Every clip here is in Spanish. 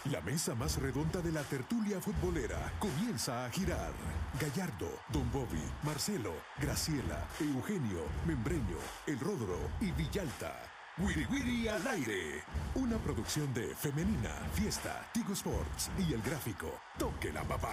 La mesa más redonda de la tertulia futbolera comienza a girar. Gallardo, Don Bobby, Marcelo, Graciela, Eugenio, Membreño, El Rodro y Villalta. Wiri Wiri al aire. Una producción de Femenina, Fiesta, Tigo Sports y El Gráfico. Toque la papá.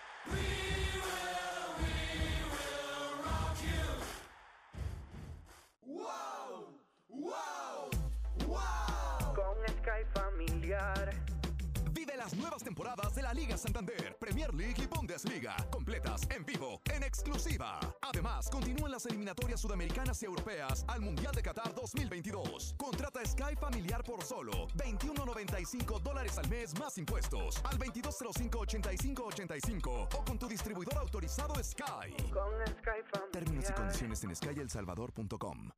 Con Sky Familiar. Vive las nuevas temporadas de la Liga Santander, Premier League y Bundesliga, completas en vivo, en exclusiva. Además, continúan las eliminatorias sudamericanas y europeas al Mundial de Qatar 2022. Contrata Sky Familiar por solo $21.95 al mes más impuestos, al 2205-8585 o con tu distribuidor autorizado Sky. Con Sky Familiar. Términos y condiciones en skyelsalvador.com.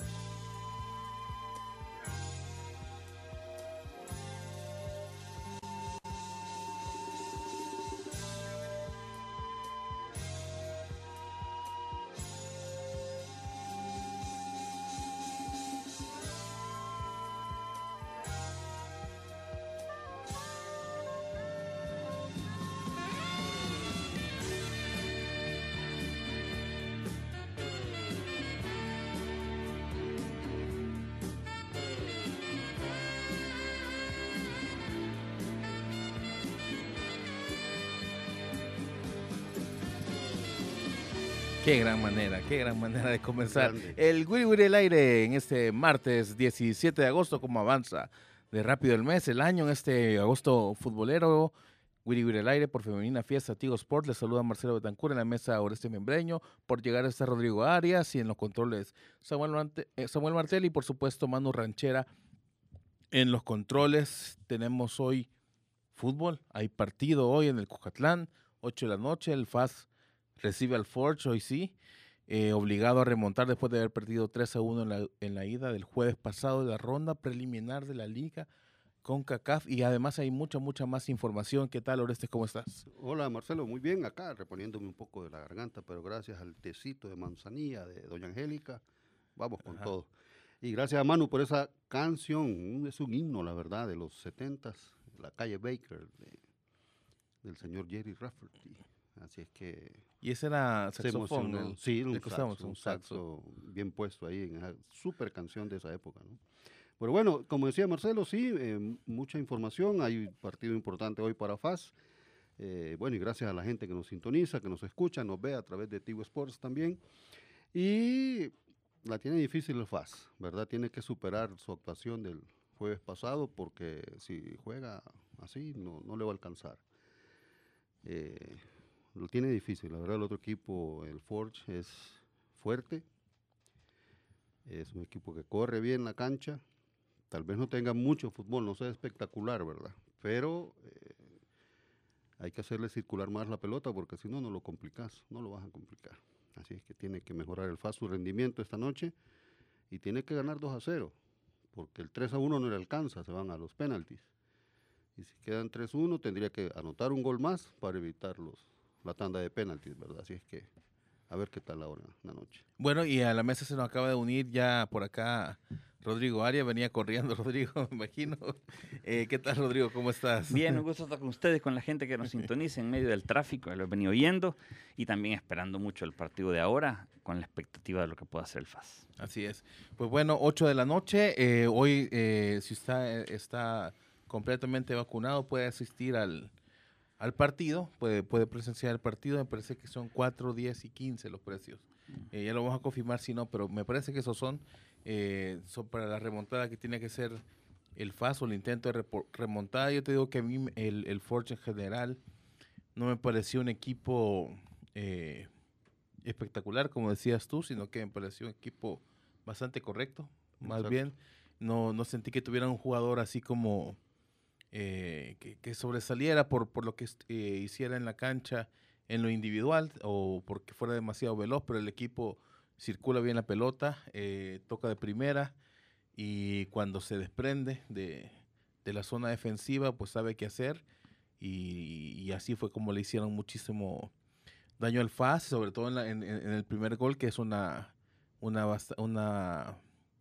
Qué gran manera de comenzar el Wiri Wiri al aire en este martes 17 de agosto, como avanza de rápido el mes, el año en este agosto futbolero. Wiri Wiri al aire por Femenina Fiesta, Tigo Sport. Les saluda Marcelo Betancur en la mesa Oreste Membreño. Por llegar está Rodrigo Arias y en los controles Samuel Martel y por supuesto Manu Ranchera en los controles. Tenemos hoy fútbol, hay partido hoy en el Cucatlán, 8 de la noche, el FAS recibe al Forge, hoy sí, obligado a remontar después de haber perdido 3-1 en la ida del jueves pasado de la ronda preliminar de la Liga con CONCACAF, y además hay mucha más información. ¿Qué tal, Orestes? ¿Cómo estás? Hola, Marcelo, muy bien, acá reponiéndome un poco de la garganta, pero gracias al tecito de manzanilla de Doña Angélica, vamos con todo. Y gracias a Manu por esa canción, es un himno, la verdad, de los 70s, La Calle Baker, del señor Jerry Rafferty. Así es que... ¿Y ese era saxofón? Sí, un saxo bien puesto ahí en esa super canción de esa época, ¿no? Pero bueno, como decía Marcelo, sí, mucha información, hay un partido importante hoy para FAS. Bueno, y gracias a la gente que nos sintoniza, que nos escucha, nos ve a través de Tigo Sports también. Y la tiene difícil el FAS, ¿verdad? Tiene que superar su actuación del jueves pasado, porque si juega así, no le va a alcanzar. Lo tiene difícil, la verdad. El otro equipo, el Forge, es fuerte, es un equipo que corre bien la cancha, tal vez no tenga mucho fútbol, no sea espectacular, ¿verdad? Pero hay que hacerle circular más la pelota, porque si no, no lo complicas, no lo vas a complicar. Así es que tiene que mejorar el FAS su rendimiento esta noche y tiene que ganar 2-0, porque el 3-1 no le alcanza, se van a los penaltis. Y si quedan 3-1, tendría que anotar un gol más para evitar la tanda de penaltis, ¿verdad? Así es que a ver qué tal ahora la noche. Bueno, y a la mesa se nos acaba de unir ya por acá Rodrigo Arias, venía corriendo Rodrigo, me imagino. ¿Qué tal, Rodrigo? ¿Cómo estás? Bien, un gusto estar con ustedes, con la gente que nos sintoniza en medio del tráfico, lo he venido oyendo, y también esperando mucho el partido de ahora, con la expectativa de lo que pueda hacer el FAS. Así es. Pues bueno, 8 de la noche, hoy si usted está completamente vacunado puede asistir al partido, puede presenciar el partido. Me parece que son 4, 10 y 15 los precios. Ya lo vamos a confirmar si no, pero me parece que esos son para la remontada que tiene que ser el FAS o el intento de remontada. Yo te digo que a mí el Forge en general no me pareció un equipo espectacular, como decías tú, sino que me pareció un equipo bastante correcto. Más Exacto. bien, no sentí que tuviera un jugador así como... que sobresaliera por lo que hiciera en la cancha en lo individual o porque fuera demasiado veloz, pero el equipo circula bien la pelota, toca de primera y cuando se desprende de la zona defensiva pues sabe qué hacer y así fue como le hicieron muchísimo daño al FAS, sobre todo en el primer gol, que es una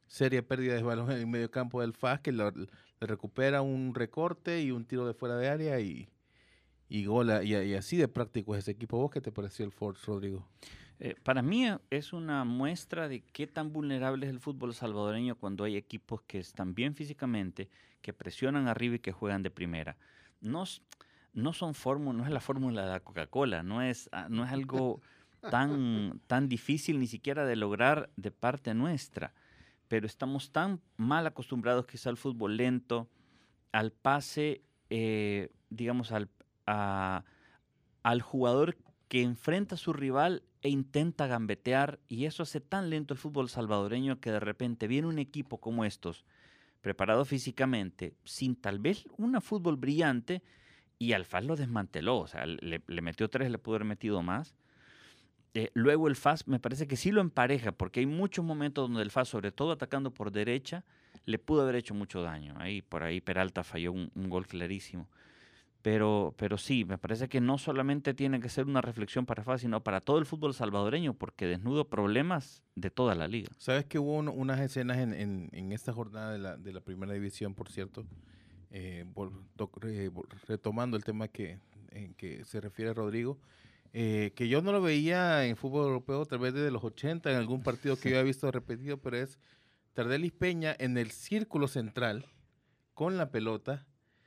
seria pérdida de balón en el medio campo del FAS, que le recupera un recorte y un tiro de fuera de área y gol. Y así de práctico es ese equipo. ¿Vos qué te pareció el Forge, Rodrigo? Para mí es una muestra de qué tan vulnerable es el fútbol salvadoreño cuando hay equipos que están bien físicamente, que presionan arriba y que juegan de primera. No es la fórmula de la Coca-Cola, no es algo tan difícil ni siquiera de lograr de parte nuestra, pero estamos tan mal acostumbrados quizá al fútbol lento, al pase, digamos, al jugador que enfrenta a su rival e intenta gambetear, y eso hace tan lento el fútbol salvadoreño que de repente viene un equipo como estos, preparado físicamente, sin tal vez una fútbol brillante, y al FAS lo desmanteló, o sea, le metió 3, le pudo haber metido más. Luego el FAS me parece que sí lo empareja, porque hay muchos momentos donde el FAS, sobre todo atacando por derecha, le pudo haber hecho mucho daño. Por ahí Peralta falló un gol clarísimo. Pero sí, me parece que no solamente tiene que ser una reflexión para FAS, sino para todo el fútbol salvadoreño, porque desnudo problemas de toda la liga. ¿Sabes que hubo unas escenas en esta jornada de la primera división, por cierto? Retomando el tema en que se refiere Rodrigo, que yo no lo veía en fútbol europeo a través de los 80, en algún partido que yo había visto repetido, pero es Tardellis Peña en el círculo central, con la pelota,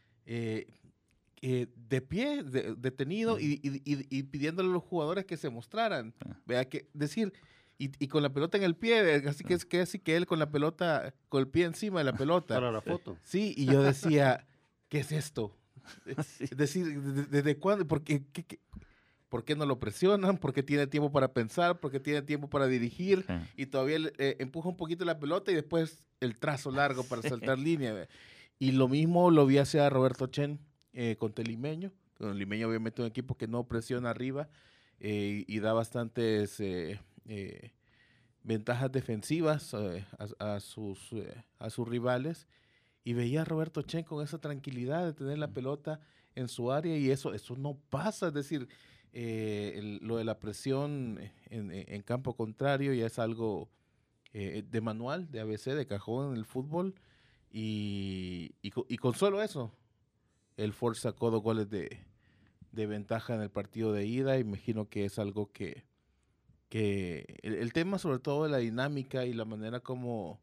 de pie, detenido, y pidiéndole a los jugadores que se mostraran. Vea que decir, y con la pelota en el pie, así que él con la pelota, con el pie encima de la pelota. Para la foto. Sí, y yo decía, ¿qué es esto? Sí. Es decir, ¿desde cuándo? ¿Por qué no lo presionan? ¿Por qué tiene tiempo para pensar? ¿Por qué tiene tiempo para dirigir? Sí. Y todavía empuja un poquito la pelota y después el trazo largo para saltar línea. Y lo mismo lo vi hacer a Roberto Chen contra el Limeño. El Limeño obviamente un equipo que no presiona arriba y da bastantes ventajas defensivas a sus rivales. Y veía a Roberto Chen con esa tranquilidad de tener la pelota en su área, y eso no pasa. Es decir, lo de la presión en campo contrario ya es algo de manual, de ABC, de cajón en el fútbol, y con solo eso, el Forge sacó 2 goles de ventaja en el partido de ida. Imagino que es algo que el tema sobre todo de la dinámica y la manera como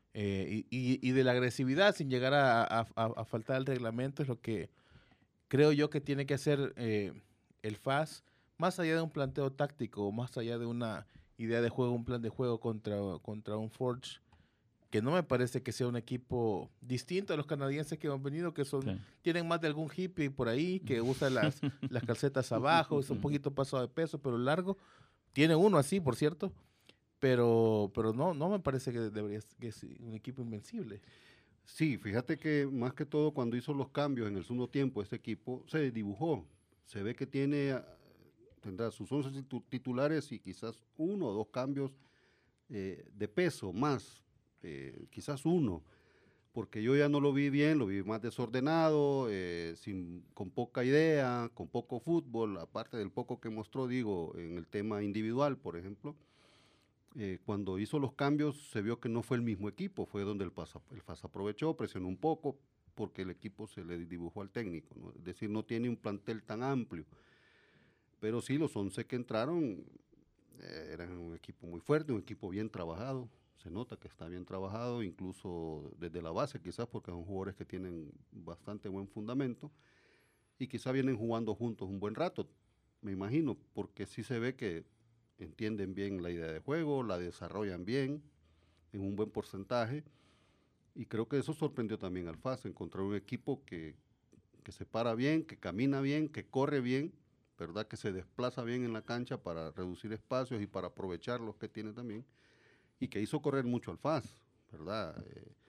y de la agresividad sin llegar a faltar el reglamento es lo que creo yo que tiene que hacer el FAS, más allá de un planteo táctico, más allá de una idea de juego, un plan de juego contra un Forge, que no me parece que sea un equipo distinto a los canadienses que han venido, que tienen más de algún hippie por ahí, que usa las calcetas abajo, es un poquito pasado de peso, pero largo. Tiene uno así, por cierto, pero no me parece que debería que es un equipo invencible. Sí, fíjate que más que todo cuando hizo los cambios en el segundo tiempo, este equipo se dibujó. Se ve que tendrá sus 11 titulares y quizás 1 o 2 cambios de peso más, quizás 1, porque yo ya no lo vi bien, lo vi más desordenado, con poca idea, con poco fútbol, aparte del poco que mostró, en el tema individual, por ejemplo. Cuando hizo los cambios se vio que no fue el mismo equipo, fue donde el FAS aprovechó, presionó un poco, porque el equipo se le dibujó al técnico, ¿no? Es decir, no tiene un plantel tan amplio, pero sí los 11 que entraron eran un equipo muy fuerte, un equipo bien trabajado, se nota que está bien trabajado, incluso desde la base quizás, porque son jugadores que tienen bastante buen fundamento, y quizás vienen jugando juntos un buen rato, me imagino, porque sí se ve que entienden bien la idea de juego, la desarrollan bien, en un buen porcentaje, y creo que eso sorprendió también al FAS, encontrar un equipo que se para bien, que camina bien, que corre bien, ¿verdad? Que se desplaza bien en la cancha para reducir espacios y para aprovechar los que tiene también, y que hizo correr mucho al FAS, ¿verdad?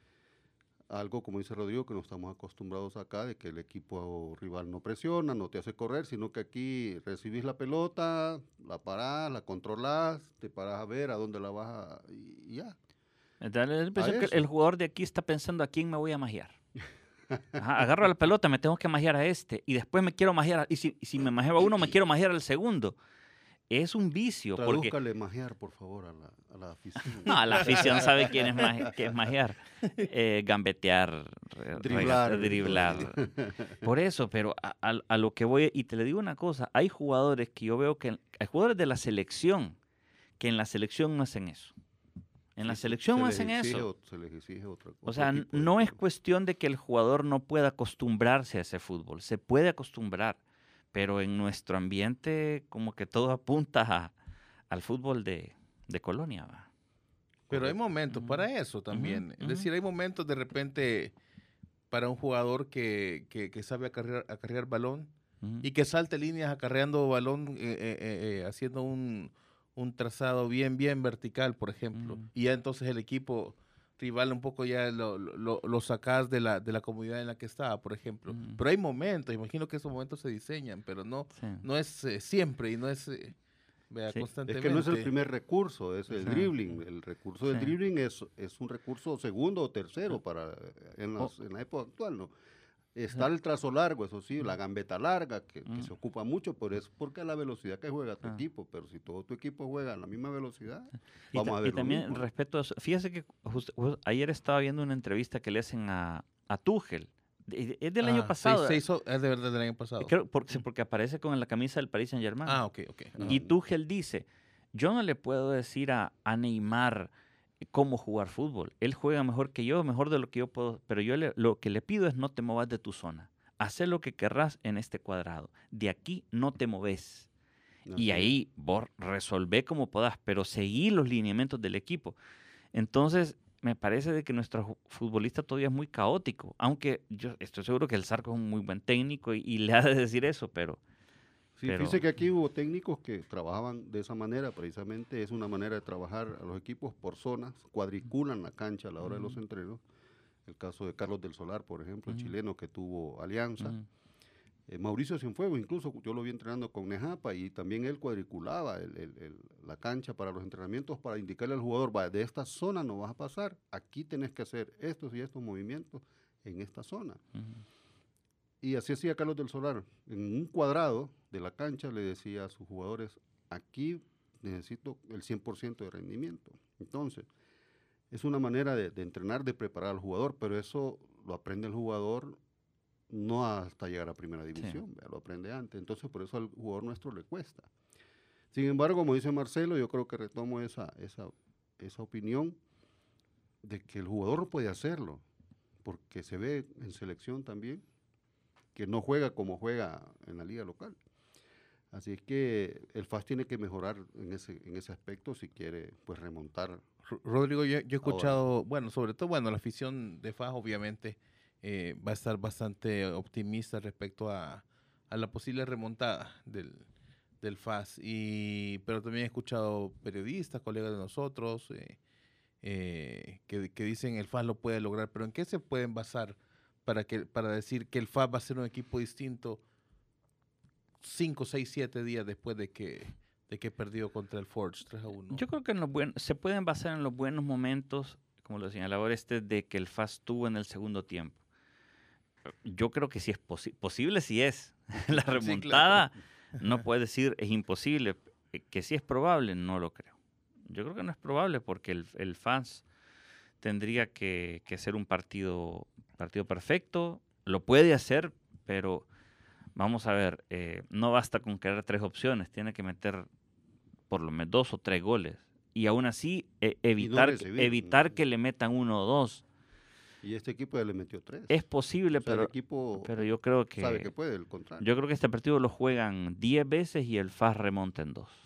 Algo, como dice Rodrigo, que no estamos acostumbrados acá, de que el equipo rival no presiona, no te hace correr, sino que aquí recibís la pelota, la parás, la controlás, te parás a ver a dónde la vas y ya. Da la impresión que el jugador de aquí está pensando a quién me voy a magiar. Ajá, agarro la pelota, me tengo que magiar a este, y después me quiero magiar, y si me magiar a uno, me quiero magiar al segundo. es un vicio. Porque Tradúzcale magiar, por favor, a la afición. no, la afición sabe quién es qué es magiar. Gambetear, driblar. Por eso, pero a lo que voy, y te le digo una cosa, hay jugadores que yo veo que, hay jugadores de la selección, que en la selección no hacen eso. En la selección no hacen eso. Se les exige otra cosa. O sea, no es cuestión de que el jugador no pueda acostumbrarse a ese fútbol, se puede acostumbrar, pero en nuestro ambiente como que todo apunta al fútbol de colonia, ¿va? Pero hay momentos para eso también. Es decir, hay momentos de repente para un jugador que sabe acarrear balón y que salte líneas acarreando balón, haciendo un trazado bien vertical, por ejemplo. Y ya entonces el equipo rival un poco ya lo sacas de la comodidad en la que estaba, por ejemplo. Pero hay momentos, imagino que esos momentos se diseñan, pero no es siempre y no es... constantemente. Es que no es el primer recurso, es el dribbling. El recurso del dribbling es un recurso segundo o tercero en la época actual, ¿no? Está el trazo largo, eso sí, la gambeta larga, que se ocupa mucho, pero es porque a la velocidad que juega tu equipo. Pero si todo tu equipo juega a la misma velocidad, vamos a ver. Y también respecto a eso, fíjese que ayer estaba viendo una entrevista que le hacen a Tuchel. Es del año pasado. Es de verdad del año pasado. Creo, porque aparece con la camisa del Paris Saint-Germain. Ok. Y Tuchel dice, yo no le puedo decir a Neymar cómo jugar fútbol. Él juega mejor que yo, mejor de lo que yo puedo, pero yo lo que le pido es no te movas de tu zona. Haz lo que querrás en este cuadrado. De aquí no te moves. Y ahí vos resolvé como podás, pero seguí los lineamientos del equipo. Entonces, me parece de que nuestro futbolista todavía es muy caótico, aunque yo estoy seguro que el Zarco es un muy buen técnico y le ha de decir eso, pero... Sí, fíjese que aquí hubo técnicos que trabajaban de esa manera, precisamente es una manera de trabajar a los equipos por zonas, cuadriculan la cancha a la hora de los entrenos. El caso de Carlos del Solar, por ejemplo, el chileno que tuvo Alianza. Mauricio Cienfuegos, incluso yo lo vi entrenando con Nejapa y también él cuadriculaba la cancha para los entrenamientos para indicarle al jugador, va, de esta zona no vas a pasar, aquí tenés que hacer estos y estos movimientos en esta zona. Y así hacía Carlos del Solar. En un cuadrado de la cancha le decía a sus jugadores, aquí necesito el 100% de rendimiento. Entonces, es una manera de entrenar, de preparar al jugador, pero eso lo aprende el jugador no hasta llegar a primera división, lo aprende antes. Entonces, por eso al jugador nuestro le cuesta. Sin embargo, como dice Marcelo, yo creo que retomo esa opinión de que el jugador puede hacerlo, porque se ve en selección también, que no juega como juega en la liga local. Así es que el FAS tiene que mejorar en ese aspecto si quiere pues remontar. Rodrigo, yo he escuchado, sobre todo, la afición de FAS obviamente va a estar bastante optimista respecto a la posible remontada del FAS, pero también he escuchado periodistas, colegas de nosotros, que dicen el FAS lo puede lograr, pero ¿en qué se pueden basar para decir que el FAS va a ser un equipo distinto 5, 6, 7 días después de que perdió contra el Forge 3-1? Yo creo que se pueden basar en los buenos momentos, como lo señalaba de que el FAS tuvo en el segundo tiempo. Yo creo que sí es posible, sí es. La remontada, sí, claro. No puede decir es imposible. Que sí es probable, no lo creo. Yo creo que no es probable porque el FAS tendría que ser un partido perfecto. Lo puede hacer, pero vamos a ver, no basta con crear 3 opciones, tiene que meter por lo menos 2 o 3 goles. Y aún así evitar que le metan 1 o 2. Y este equipo ya le metió 3. Es posible, o sea, pero yo creo que... Sabe que puede, el contrario. Yo creo que este partido lo juegan 10 veces y el FAS remonta en 2.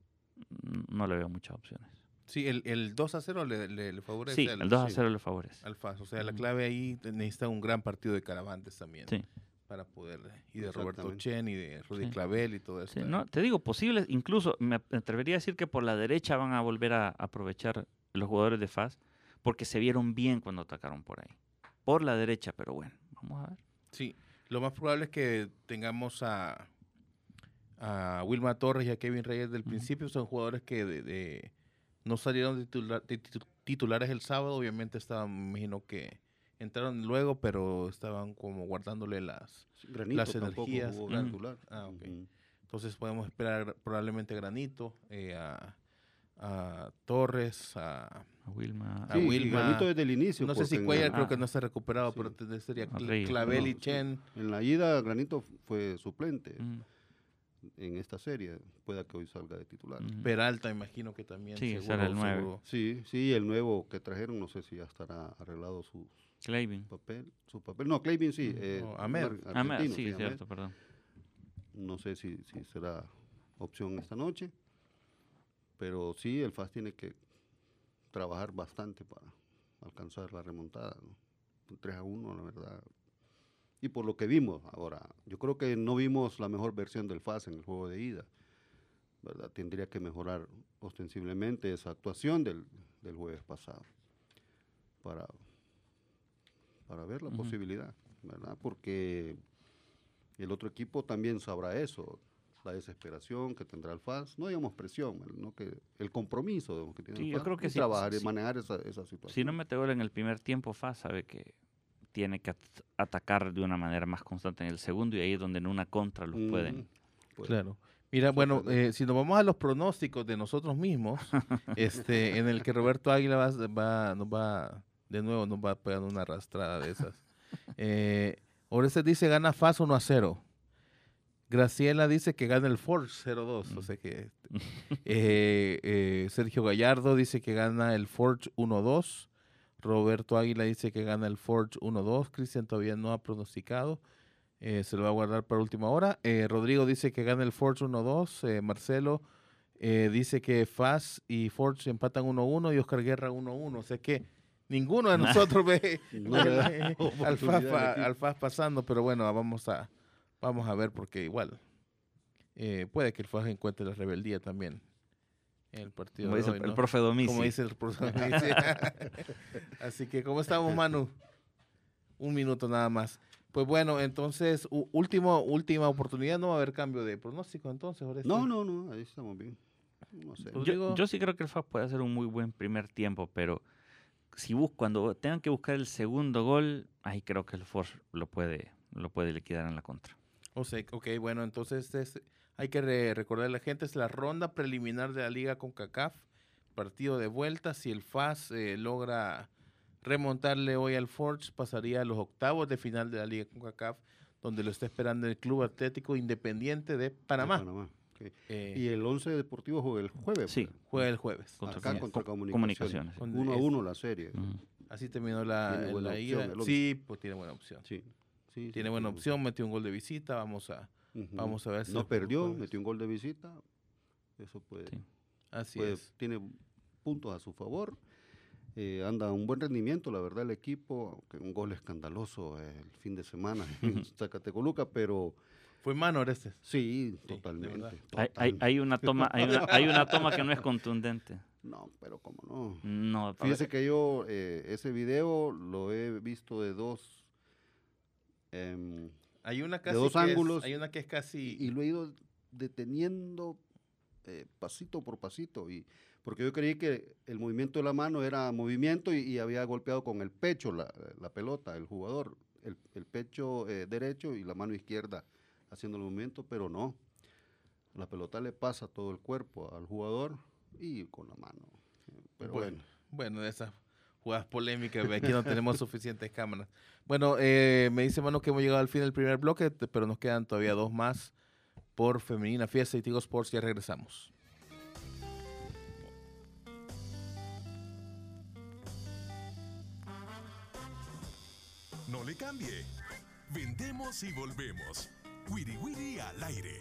No le veo muchas opciones. Sí, el 2-0 le favorece. Sí, el 2-0 le favorece. Al FAS. O sea, la clave ahí necesita un gran partido de Caravantes también. Sí. Para poder, y de Roberto Chen y de Rudy Clavel y todo eso. Sí, no, te digo, posible, incluso me atrevería a decir que por la derecha van a volver a aprovechar los jugadores de FAS, porque se vieron bien cuando atacaron por ahí. Por la derecha, pero bueno, vamos a ver. Sí, lo más probable es que tengamos a Wilma Torres y a Kevin Reyes del principio. Son jugadores que no salieron de titulares el sábado. Obviamente estaban, me imagino que entraron luego, pero estaban como guardándole las energías. Jugó titular. Okay. Entonces podemos esperar probablemente Granito, a Torres, a Wilma. a Wilma. Granito desde el inicio. No sé si porque Cuellar creo que no se ha recuperado, sí. pero sería Reyes, Clavel y no, Chen. en la ida Granito fue suplente Mm, en esta serie. Pueda que hoy salga de titular. mm. Peralta, imagino que también. Sí, seguro, será el 9. seguro. Sí, el nuevo que trajeron, no sé si ya estará arreglado su Clavin. papel. No, Clavin sí. No, Ahmed. Argentino, Sí, Ahmed. cierto, perdón. No sé si será opción esta noche, pero sí, el FAS tiene que trabajar bastante para alcanzar la remontada, ¿no? 3-1, la verdad. Y por lo que vimos ahora, yo creo que no vimos la mejor versión del FAS en el juego de ida, ¿verdad? Tendría que mejorar ostensiblemente esa actuación del jueves pasado para ver la posibilidad, ¿verdad? Porque el otro equipo también sabrá eso, la desesperación que tendrá el FAS, no digamos presión, ¿no? Que el compromiso que tiene Sí, el yo FAS creo que y sí, trabajar y sí. manejar esa situación. Si no mete gol en el primer tiempo, FAS sabe que tiene que atacar de una manera más constante en el segundo y ahí es donde en una contra los pueden. Claro. Mira, bueno, sorprender. si nos vamos a los pronósticos de nosotros mismos, en el que Roberto Águila de nuevo nos va pegando una arrastrada de esas. Orestes dice gana FAS 1-0. Graciela dice que gana el Forge 0-2. O sea que Sergio Gallardo dice que gana el Forge 1-2. Roberto Águila dice que gana el Forge 1-2. Cristian todavía no ha pronosticado. Se lo va a guardar para última hora. Rodrigo dice que gana el Forge 1-2. Marcelo dice que FAS y Forge empatan 1-1 y Oscar Guerra 1-1. O sea que ninguno de nosotros ve No le da oportunidad al al FAS pasando, pero bueno, vamos a ver porque igual puede que el FAS encuentre la rebeldía también en el partido Como de dice hoy, el ¿no? profe Domici. Como dice el profe Domici. Así que, ¿cómo estamos, Manu? Un minuto nada más. Pues bueno, entonces, última oportunidad, no va a haber cambio de pronóstico entonces, Orestes. No, ahí estamos bien. No sé. Rodrigo. Yo sí creo que el FAS puede hacer un muy buen primer tiempo, pero cuando tengan que buscar el segundo gol, ahí creo que el Force lo puede liquidar en la contra. O sea, ok, bueno, entonces hay que recordar a la gente, es la ronda preliminar de la Liga CONCACAF, partido de vuelta. Si el FAS logra remontarle hoy al Forge, pasaría a los octavos de final de la Liga CONCACAF, donde lo está esperando el Club Atlético Independiente de Panamá. Okay. Y el 11 Deportivo juega el jueves. Sí. pues. Juega el jueves. Acá contra Comunicaciones. 1-1 la serie. Ujú. Así terminó Tiene buena la opción, ida. el 11. Sí, pues tiene buena opción. Sí. Tiene buena opción, metió un gol de visita, vamos a ver si no el perdió, jueves. metió un gol de visita. Eso puede. Sí. Así Pues, es. tiene puntos a su favor. Anda un buen rendimiento, la verdad, el equipo, aunque un gol escandaloso el fin de semana en Zacatecoluca, pero Fue mano, Orestes. sí, de totalmente. verdad. Hay una toma que no es contundente. No, pero cómo no. No, Fíjese que yo ese video lo he visto de dos Hay una de casi dos ángulos hay una que es casi y lo he ido deteniendo pasito por pasito porque yo creí que el movimiento de la mano era movimiento y había golpeado con el pecho la pelota, el jugador, el pecho derecho y la mano izquierda haciendo el movimiento, pero no. La pelota le pasa todo el cuerpo al jugador y con la mano. Pero bueno. de esas jugadas polémicas, aquí no tenemos suficientes cámaras. Bueno, me dice Mano que hemos llegado al fin del primer bloque, pero nos quedan todavía dos más por Femenina Fiesta y Tigo Sports. Ya regresamos. No le cambie. Vendemos y volvemos. Wiri Wiri al aire.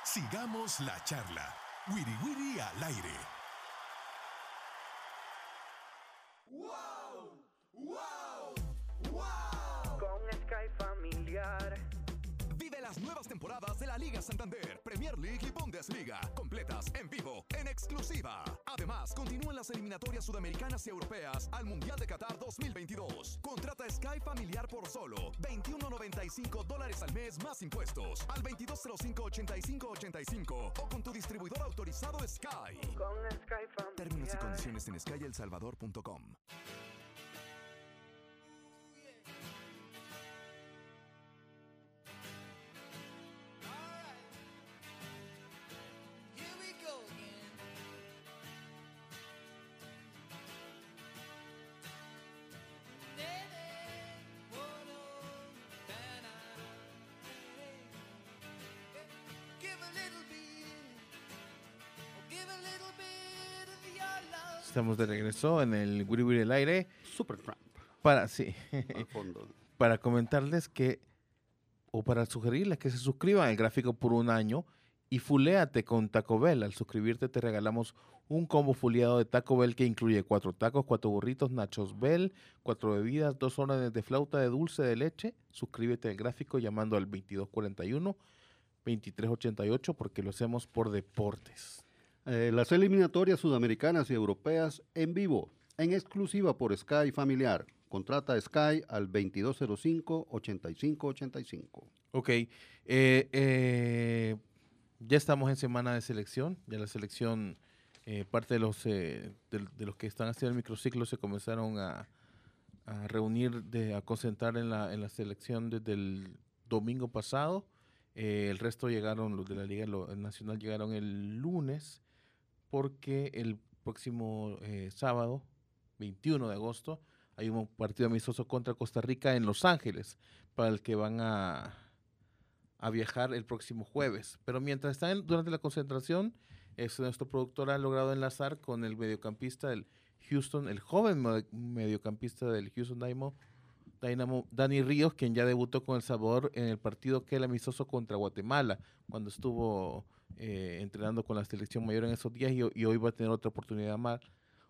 Sigamos la charla. Wiri Wiri al aire. Con Sky Familiar. Vive las nuevas temporadas de la Liga Santander, Premier League y Bundesliga, completas en vivo, en exclusiva. Además, continúan las eliminatorias sudamericanas y europeas al Mundial de Qatar 2022. Contrata Sky Familiar por solo $21.95 al mes más impuestos al 2205-8585 o con tu distribuidor autorizado Sky. Con Sky Familiar. Términos y condiciones en skyelsalvador.com. Estamos de regreso en el Wiri Wiri al aire Supertramp, para, sí, al fondo. para comentarles que, o para sugerirles que se suscriban al gráfico por un año y fuléate con Taco Bell. Al suscribirte te regalamos un combo fuleado de Taco Bell que incluye 4 tacos, 4 burritos, nachos Bell, 4 bebidas, 2 órdenes de flauta de dulce de leche. Suscríbete al gráfico llamando al 2241-2388 porque lo hacemos por deportes. Las eliminatorias sudamericanas y europeas en vivo, en exclusiva por Sky Familiar. Contrata Sky al 2205-8585. Ok, ya estamos en semana de selección, ya la selección, parte de los que están haciendo el microciclo se comenzaron a reunir, a concentrar en la selección desde el domingo pasado. El resto llegaron, los de la Liga Nacional llegaron el lunes, porque el próximo sábado, 21 de agosto, hay un partido amistoso contra Costa Rica en Los Ángeles, para el que van a viajar el próximo jueves. Pero mientras están durante la concentración, nuestro productor ha logrado enlazar con el mediocampista del Houston, el joven mediocampista del Houston Dynamo, Dani Ríos, quien ya debutó con El Salvador en el partido que el amistoso contra Guatemala, cuando estuvo entrenando con la selección mayor en esos días, y hoy va a tener otra oportunidad más.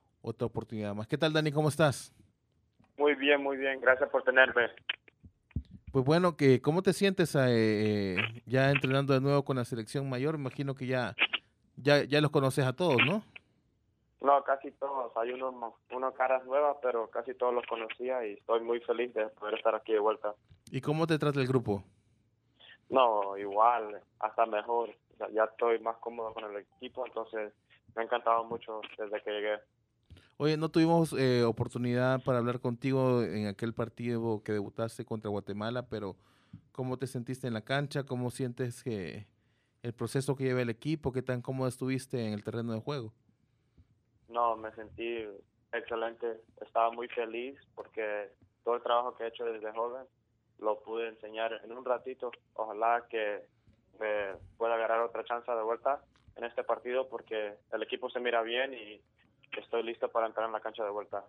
¿Qué tal, Dani? ¿Cómo estás? Muy bien, gracias por tenerme. Pues bueno, ¿cómo te sientes ya entrenando de nuevo con la selección mayor? Me imagino que ya los conoces a todos, ¿no? No, casi todos. Hay unos caras nuevas, pero casi todos los conocía y estoy muy feliz de poder estar aquí de vuelta. ¿Y cómo te trata el grupo? No, igual, hasta mejor. O sea, ya estoy más cómodo con el equipo, entonces me ha encantado mucho desde que llegué. Oye, no tuvimos oportunidad para hablar contigo en aquel partido que debutaste contra Guatemala, pero ¿cómo te sentiste en la cancha? ¿Cómo sientes que el proceso que lleva el equipo? ¿Qué tan cómodo estuviste en el terreno de juego? No, me sentí excelente. Estaba muy feliz porque todo el trabajo que he hecho desde joven lo pude enseñar en un ratito. Ojalá que me pueda agarrar otra chance de vuelta en este partido porque el equipo se mira bien y estoy listo para entrar en la cancha de vuelta.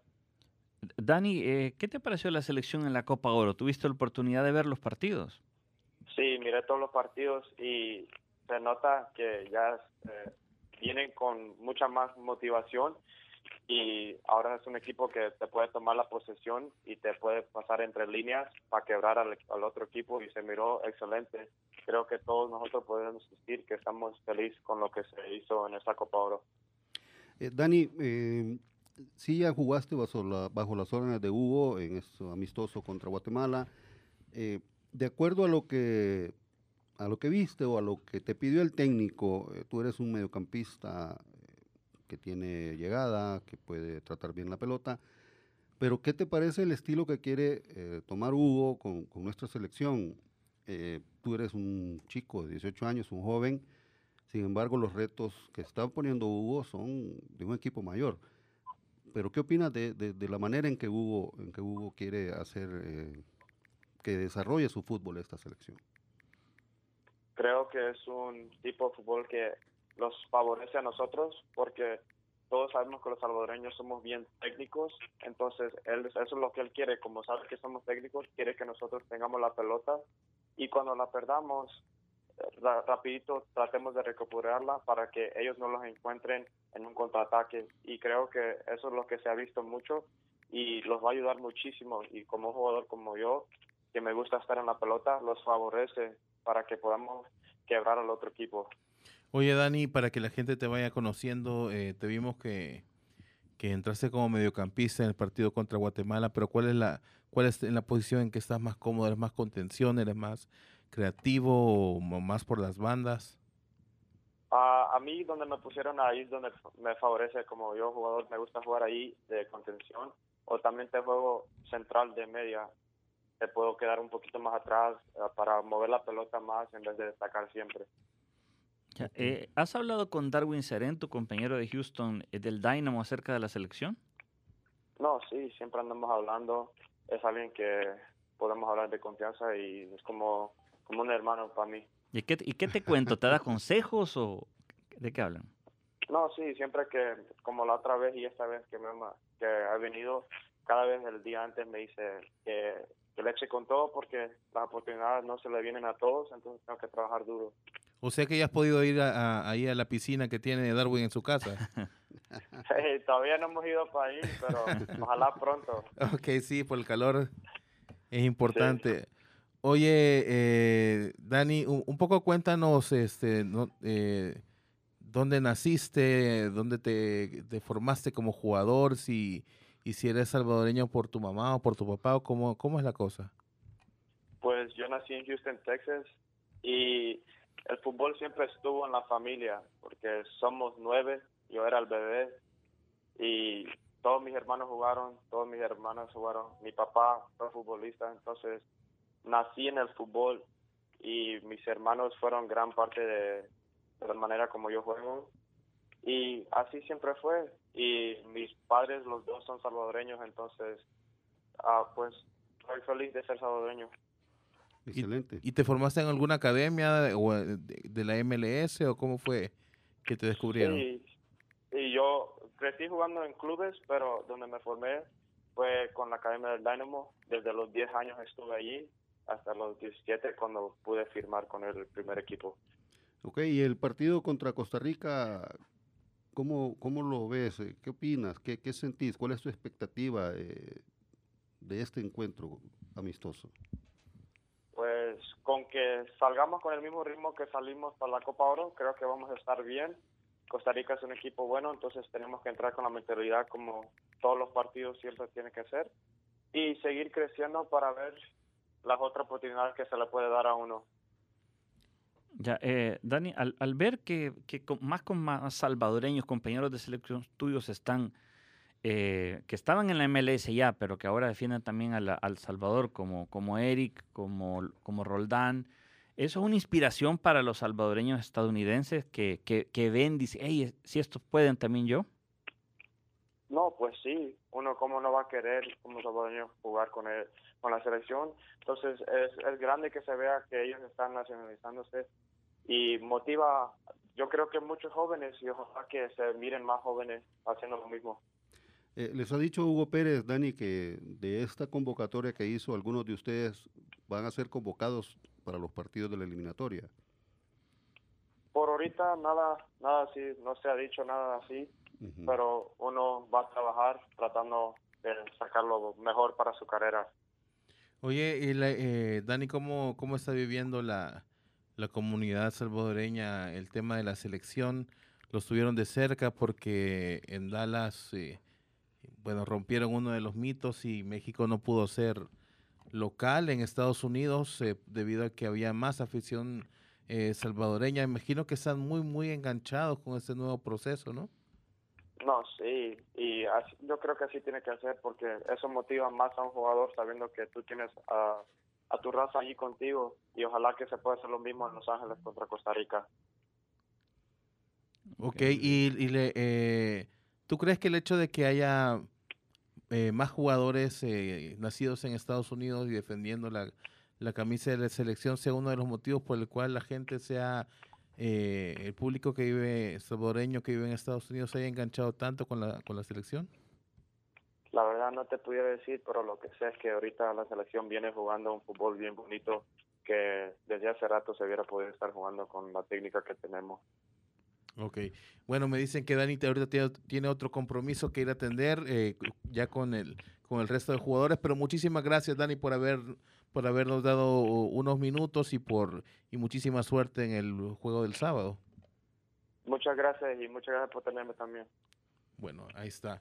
Dani, ¿qué te pareció la selección en la Copa Oro? ¿Tuviste la oportunidad de ver los partidos? Sí, miré todos los partidos y se nota que ya vienen con mucha más motivación y ahora es un equipo que te puede tomar la posesión y te puede pasar entre líneas para quebrar al otro equipo y se miró excelente. Creo que todos nosotros podemos decir que estamos felices con lo que se hizo en esta Copa Oro. Dani, sí ya jugaste bajo las órdenes de Hugo en eso amistoso contra Guatemala. De acuerdo a lo que viste o a lo que te pidió el técnico, tú eres un mediocampista que tiene llegada, que puede tratar bien la pelota, pero ¿qué te parece el estilo que quiere tomar Hugo con nuestra selección? Tú eres un chico de 18 años, un joven, sin embargo los retos que está poniendo Hugo son de un equipo mayor. Pero ¿qué opinas de la manera en que Hugo quiere hacer que desarrolle su fútbol esta selección? Creo que es un tipo de fútbol que los favorece a nosotros porque todos sabemos que los salvadoreños somos bien técnicos, entonces eso es lo que él quiere, como sabe que somos técnicos, quiere que nosotros tengamos la pelota y cuando la perdamos, rapidito tratemos de recuperarla para que ellos no los encuentren en un contraataque. Y creo que eso es lo que se ha visto mucho y los va a ayudar muchísimo. Y como jugador como yo, que me gusta estar en la pelota, los favorece para que podamos quebrar al otro equipo. Oye, Dani, para que la gente te vaya conociendo, te vimos que entraste como mediocampista en el partido contra Guatemala, pero cuál es en la posición en que estás más cómodo? ¿Eres más contención, eres más creativo o más por las bandas? A mí donde me pusieron ahí es donde me favorece como yo jugador, me gusta jugar ahí de contención o también te juego central de media, te puedo quedar un poquito más atrás para mover la pelota más en vez de destacar siempre. Ya, ¿has hablado con Darwin Cerén, tu compañero de Houston, del Dynamo, acerca de la selección? No, sí, siempre andamos hablando, es alguien que podemos hablar de confianza y es como un hermano para mí. ¿Y qué te cuento? ¿Te da consejos o de qué hablan? No, sí, siempre que, como la otra vez y esta vez que ha venido, cada vez el día antes me dice que le eche con todo porque las oportunidades no se le vienen a todos, entonces tengo que trabajar duro. O sea que ya has podido ir ahí a la piscina que tiene Darwin en su casa. Todavía no hemos ido para ahí, pero ojalá pronto. Ok, sí, por el calor es importante. Sí. Oye, Dani, un poco cuéntanos, dónde naciste, dónde te formaste como jugador, y si eres salvadoreño por tu mamá o por tu papá, o cómo es la cosa. Pues yo nací en Houston, Texas, y el fútbol siempre estuvo en la familia, porque somos 9, yo era el bebé, y todos mis hermanos jugaron, mi papá fue futbolista, entonces nací en el fútbol, y mis hermanos fueron gran parte de la manera como yo juego, y así siempre fue, y mis padres los dos son salvadoreños, entonces pues estoy feliz de ser salvadoreño. Excelente. ¿Y te formaste en alguna academia o de la MLS o cómo fue que te descubrieron? Sí, y yo crecí jugando en clubes, pero donde me formé fue con la academia del Dynamo. Desde los 10 años estuve allí hasta los 17 cuando pude firmar con el primer equipo. Ok, y el partido contra Costa Rica, ¿cómo lo ves? ¿Qué opinas? ¿Qué sentís? ¿Cuál es tu expectativa de este encuentro amistoso? Pues con que salgamos con el mismo ritmo que salimos para la Copa Oro, creo que vamos a estar bien. Costa Rica es un equipo bueno, entonces tenemos que entrar con la mentalidad como todos los partidos siempre tienen que ser y seguir creciendo para ver las otras oportunidades que se le puede dar a uno. Ya, Dani, al ver que con más salvadoreños, compañeros de selección tuyos están, que estaban en la MLS ya, pero que ahora defienden también al Salvador, como Eric, como Roldán, ¿eso es una inspiración para los salvadoreños estadounidenses que ven, dicen, hey, si estos pueden, también yo? No, pues sí, uno cómo no va a querer como salvadoreño jugar con la selección, entonces es grande que se vea que ellos están nacionalizándose y motiva, yo creo que muchos jóvenes y ojalá que se miren más jóvenes haciendo lo mismo. Les ha dicho Hugo Pérez, Dani, que de esta convocatoria que hizo, algunos de ustedes van a ser convocados para los partidos de la eliminatoria. Por ahorita nada así, no se ha dicho nada así, pero uno va a trabajar tratando de sacar lo mejor para su carrera. Oye, Dani, ¿cómo está viviendo la comunidad salvadoreña el tema de la selección? Lo estuvieron de cerca porque en Dallas, rompieron uno de los mitos y México no pudo ser local en Estados Unidos debido a que había más afición salvadoreña. Imagino que están muy, muy enganchados con este nuevo proceso, ¿no? No, sí, y así, yo creo que así tiene que ser porque eso motiva más a un jugador sabiendo que tú tienes a tu raza allí contigo y ojalá que se pueda hacer lo mismo en Los Ángeles contra Costa Rica. Ok, ¿tú crees que el hecho de que haya más jugadores nacidos en Estados Unidos y defendiendo la camisa de la selección sea uno de los motivos por el cual la gente el público que vive salvadoreño que vive en Estados Unidos se haya enganchado tanto con la selección? La verdad no te pudiera decir, pero lo que sé es que ahorita la selección viene jugando un fútbol bien bonito, que desde hace rato se hubiera podido estar jugando con la técnica que tenemos. Ok. Bueno, me dicen que Dani ahorita tiene otro compromiso que ir a atender ya con el resto de jugadores, pero muchísimas gracias, Dani, por habernos dado unos minutos y muchísima suerte en el juego del sábado. Muchas gracias y muchas gracias por tenerme también. Bueno, ahí está.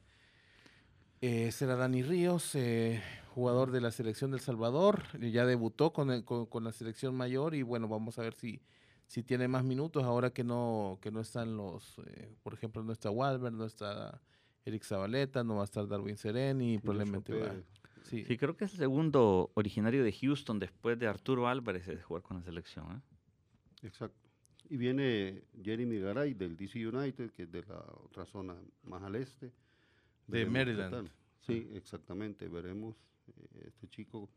Será Dani Ríos, jugador de la selección del Salvador, ya debutó con la selección mayor y bueno, vamos a ver si tiene más minutos ahora que no están por ejemplo, no está Walber, no está Eric Zabaleta, no va a estar Darwin Sereni, probablemente va. Sí, creo que es el segundo originario de Houston después de Arturo Álvarez de jugar con la selección. Exacto. Y viene Jeremy Garay del DC United, que es de la otra zona más al este. De Maryland. Sí, exactamente. Veremos este chico.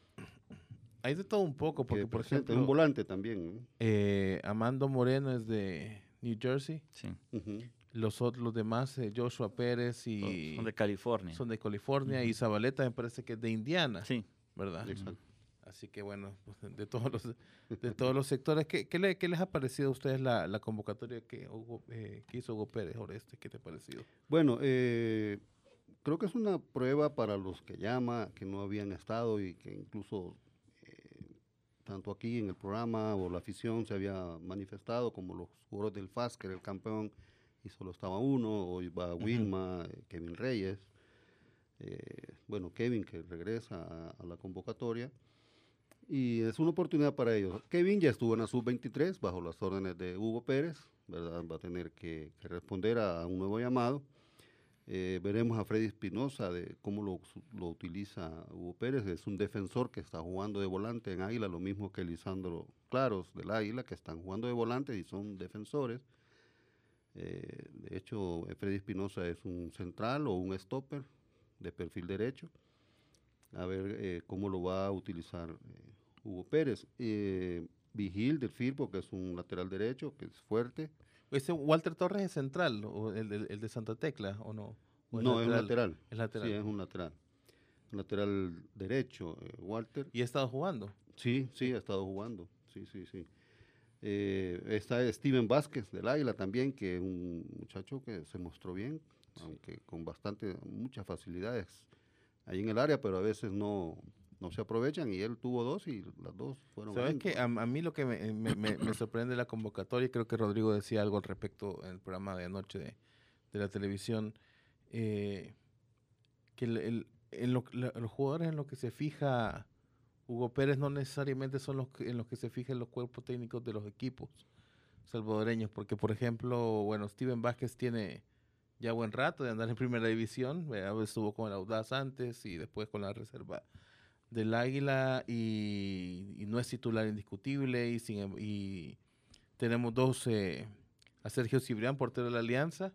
Hay de todo un poco, porque por ejemplo... un volante también, ¿no? Amando Moreno es de New Jersey. Sí. Uh-huh. Los demás, Joshua Pérez y... Son de California. Son de California, y Zabaleta me parece que es de Indiana. Sí. ¿Verdad? Exacto. Así que bueno, pues, de todos los sectores, ¿qué les ha parecido a ustedes la convocatoria que hizo Hugo Pérez, Oreste? ¿Qué te ha parecido? Bueno, creo que es una prueba para los que que no habían estado y que incluso tanto aquí en el programa o la afición se había manifestado, como los jugadores del FAS, que era el campeón, y solo estaba uno, hoy va Wilma, Kevin Reyes, bueno, Kevin que regresa a la convocatoria, y es una oportunidad para ellos. Kevin ya estuvo en la sub-23 bajo las órdenes de Hugo Pérez, ¿verdad? Va a tener que responder a un nuevo llamado. Veremos a Freddy Espinosa de cómo lo utiliza Hugo Pérez. Es un defensor que está jugando de volante en Águila, lo mismo que Lisandro Claros del Águila, que están jugando de volante y son defensores. De hecho, Freddy Espinosa es un central o un stopper de perfil derecho. A ver cómo lo va a utilizar Hugo Pérez. Vigil del Firpo, que es un lateral derecho, que es fuerte. ¿Ese Walter Torres es central, o el de Santa Tecla, o no? ¿O no, es un lateral. Es lateral. Sí, es un lateral. Un lateral derecho, Walter. ¿Y ha estado jugando? Sí, ha estado jugando. Sí. Está Steven Vázquez del Águila también, que es un muchacho que se mostró bien, aunque con muchas facilidades ahí en el área, pero a veces no se aprovechan, y él tuvo dos y las dos fueron. ¿Sabes qué? A mí lo que me sorprende la convocatoria, y creo que Rodrigo decía algo al respecto en el programa de anoche de la televisión, que los jugadores en los que se fija Hugo Pérez no necesariamente son en los que se fijan los cuerpos técnicos de los equipos salvadoreños, porque por ejemplo, bueno, Steven Vázquez tiene ya buen rato de andar en primera división, estuvo con el Audaz antes y después con la reserva del Águila, y no es titular indiscutible, y tenemos a Sergio Cibrián, portero de la Alianza,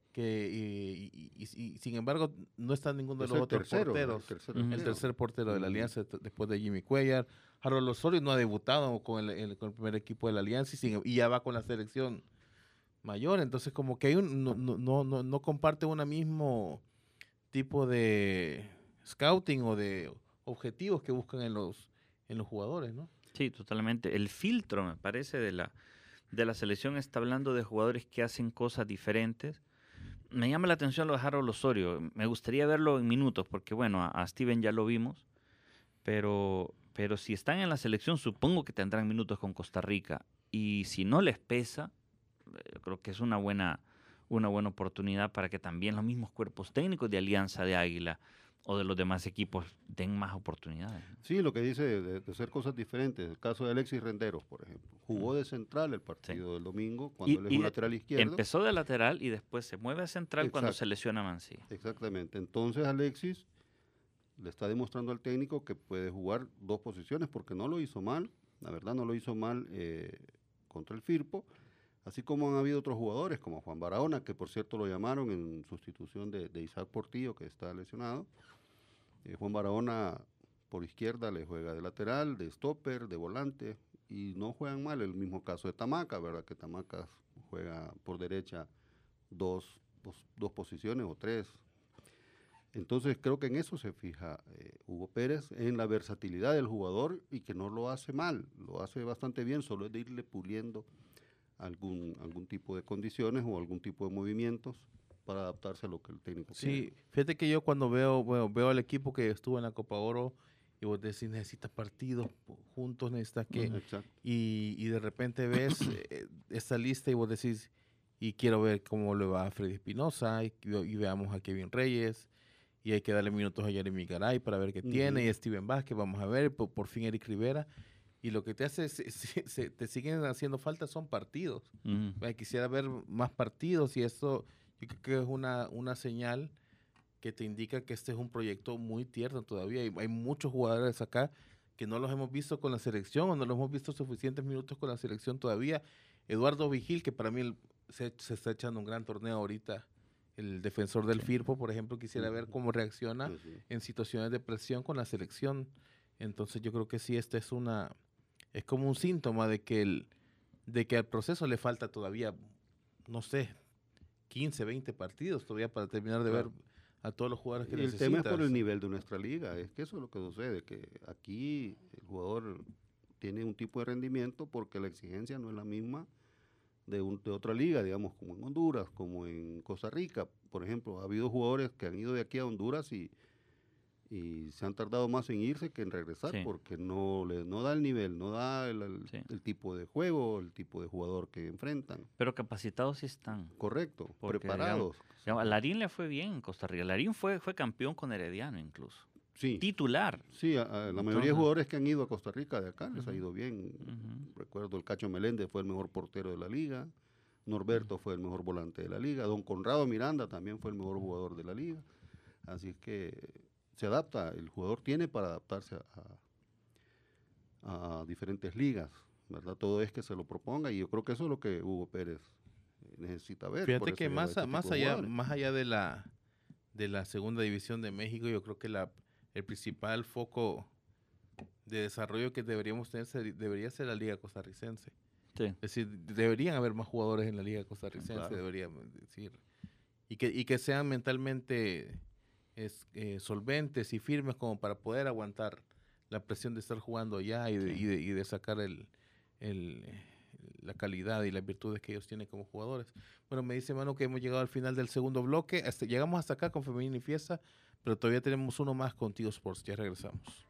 y sin embargo no está ninguno de los otros porteros. El tercer portero de la Alianza después de Jimmy Cuellar. Harold Osorio no ha debutado con el primer equipo de la Alianza y ya va con la selección mayor, entonces como que no comparte un mismo tipo de scouting o de objetivos que buscan en los jugadores, ¿no? Sí, totalmente. El filtro, me parece, de la selección está hablando de jugadores que hacen cosas diferentes. Me llama la atención lo de Harold Osorio. Me gustaría verlo en minutos, porque bueno, a Steven ya lo vimos, pero si están en la selección supongo que tendrán minutos con Costa Rica, y si no les pesa, yo creo que es una buena oportunidad para que también los mismos cuerpos técnicos de Alianza, de Águila o de los demás equipos den más oportunidades. Sí, lo que dice de hacer cosas diferentes. El caso de Alexis Renderos, por ejemplo. Jugó de central el partido del domingo, cuando él es un lateral izquierdo. Empezó de lateral y después se mueve a central cuando se lesiona Mancilla. Exactamente. Entonces Alexis le está demostrando al técnico que puede jugar dos posiciones, porque no lo hizo mal. La verdad no lo hizo mal contra el Firpo. Así como han habido otros jugadores, como Juan Barahona, que por cierto lo llamaron en sustitución de Isaac Portillo, que está lesionado. Juan Barahona por izquierda le juega de lateral, de stopper, de volante, y no juegan mal. El mismo caso de Tamaca, ¿verdad? Que Tamaca juega por derecha dos posiciones o tres. Entonces creo que en eso se fija Hugo Pérez, en la versatilidad del jugador y que no lo hace mal, lo hace bastante bien, solo es de irle puliendo algún tipo de condiciones o algún tipo de movimientos para adaptarse a lo que el técnico quiere. Sí, fíjate que yo cuando veo al equipo que estuvo en la Copa Oro y vos decís, necesitas partidos juntos, necesitas que... Exacto. Y de repente ves esta lista y vos decís, y quiero ver cómo le va a Freddy Espinosa y veamos a Kevin Reyes y hay que darle minutos a Jeremy Garay para ver qué tiene y a Steven Vázquez, vamos a ver, por fin Eric Rivera. Y lo que te hace, te siguen haciendo falta son partidos. Quisiera ver más partidos y eso yo creo que es una señal que te indica que este es un proyecto muy tierno todavía. Hay muchos jugadores acá que no los hemos visto con la selección o no los hemos visto suficientes minutos con la selección todavía. Eduardo Vigil, que para mí se está echando un gran torneo ahorita, el defensor del Firpo, por ejemplo, quisiera ver cómo reacciona en situaciones de presión con la selección. Entonces yo creo que sí, es como un síntoma de que al proceso le falta todavía, no sé, 15, 20 partidos todavía para terminar de ver a todos los jugadores que y necesitas. el tema es por el nivel de nuestra liga, es que eso es lo que sucede, que aquí el jugador tiene un tipo de rendimiento porque la exigencia no es la misma de otra liga, digamos, como en Honduras, como en Costa Rica. Por ejemplo, ha habido jugadores que han ido de aquí a Honduras y se han tardado más en irse que en regresar porque no da el nivel, no da el tipo de juego, el tipo de jugador que enfrentan. Pero capacitados sí están. Correcto, porque, preparados. Digamos, a Larín le fue bien en Costa Rica. Larín fue campeón con Herediano incluso. Sí. Titular. Sí, la mayoría de jugadores que han ido a Costa Rica de acá les ha ido bien. Recuerdo el Cacho Meléndez fue el mejor portero de la liga, Norberto fue el mejor volante de la liga, don Conrado Miranda también fue el mejor jugador de la liga. Así es que se adapta, el jugador tiene para adaptarse a diferentes ligas, ¿verdad? Todo es que se lo proponga y yo creo que eso es lo que Hugo Pérez necesita ver. Fíjate que más allá de la segunda división de México, yo creo que el principal foco de desarrollo que deberíamos tener debería ser la liga costarricense. Sí. Es decir, deberían haber más jugadores en la liga costarricense, Claro. deberíamos decir. Y que sean mentalmente solventes y firmes como para poder aguantar la presión de estar jugando allá y de sacar la calidad y las virtudes que ellos tienen como jugadores. Bueno, me dice Manu que hemos llegado al final del segundo bloque. Llegamos hasta acá con Femenina y Fiesta, pero todavía tenemos uno más con Tigo Sports. Ya regresamos.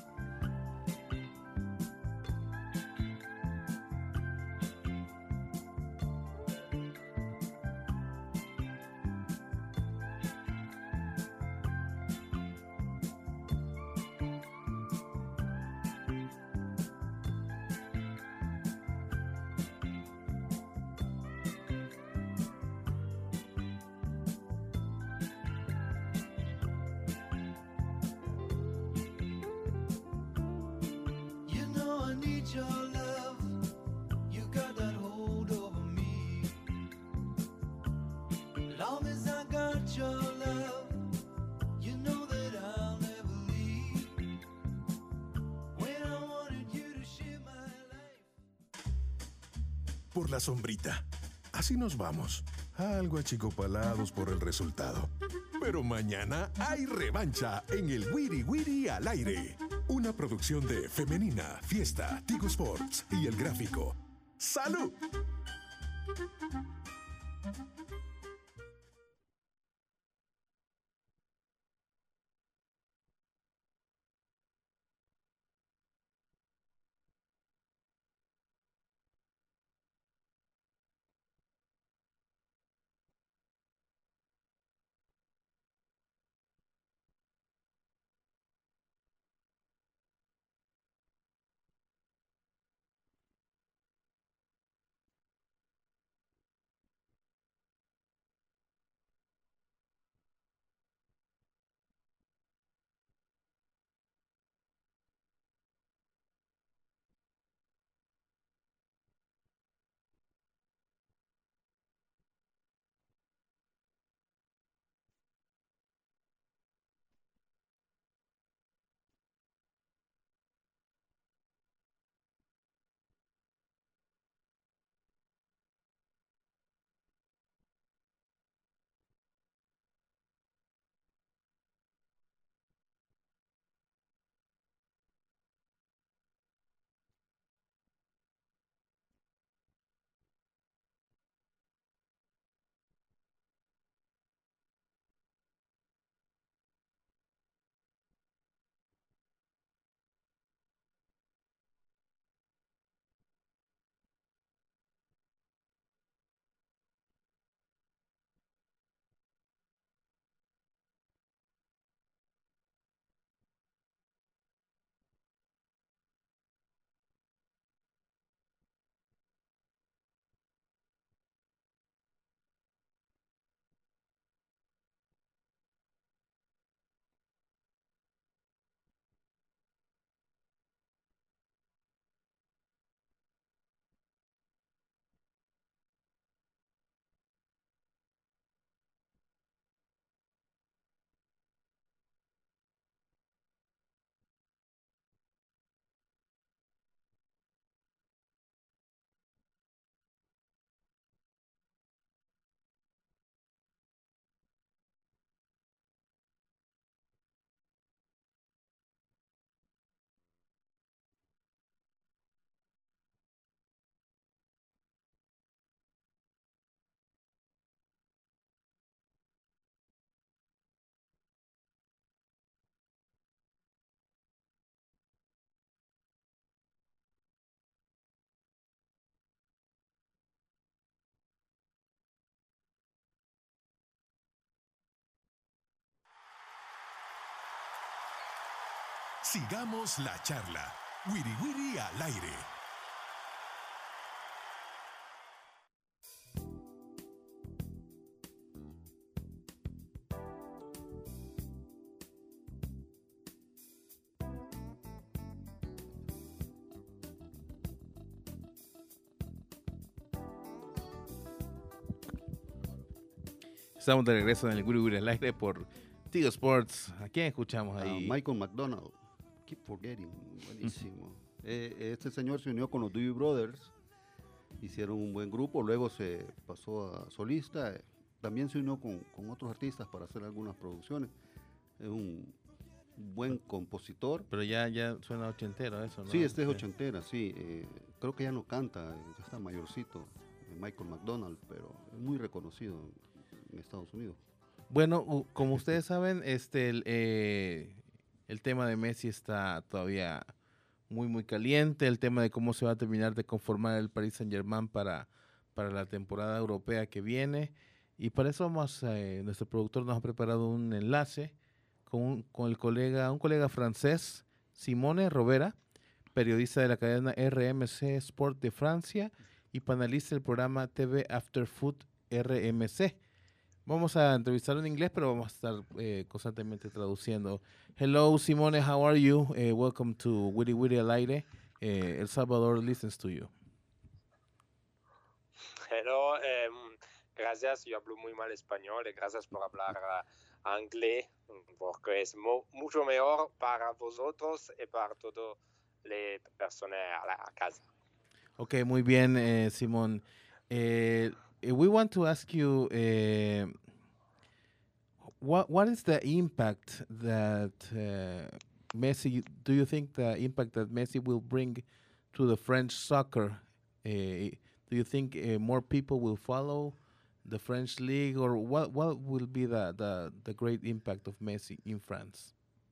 Por la sombrita. Así nos vamos. Algo achicopalados por el resultado. Pero mañana hay revancha en el Wiri Wiri al aire. Una producción de Femenina, Fiesta, Tigo Sports y El Gráfico. ¡Salud! Sigamos la charla. Wiri Wiri al aire. Estamos de regreso en el Wiri Wiri al aire por Tigo Sports. ¿A quién escuchamos ahí? Michael McDonald. Keep forgetting. Buenísimo. Este señor se unió con los Doobie Brothers. Hicieron un buen grupo. Luego se pasó a solista. También se unió con otros artistas para hacer algunas producciones. Es un buen compositor. Pero ya suena ochentero eso, ¿no? Sí, este es ochentera, sí. Creo que ya no canta, ya está mayorcito, Michael McDonald, pero es muy reconocido en Estados Unidos. Bueno, como ustedes saben, el tema de Messi está todavía muy, muy caliente. El tema de cómo se va a terminar de conformar el Paris Saint-Germain para la temporada europea que viene. Y para eso nuestro productor nos ha preparado un enlace con un colega francés, Simone Rovera, periodista de la cadena RMC Sport de Francia y panelista del programa TV After Food RMC. Vamos a entrevistarlo en inglés, pero vamos a estar constantemente traduciendo. Hello, Simone, how are you? Welcome to Wiri Wiri al aire. El Salvador listens to you. Hello, gracias, yo hablo muy mal español y gracias por hablar inglés, porque es mucho mejor para vosotros y para todas las personas a casa. Okay, muy bien, Simón. We want to ask you, what is the impact that Messi? Do you think the impact that Messi will bring to the French soccer? Do you think more people will follow the French league, or what will be the great impact of Messi in France?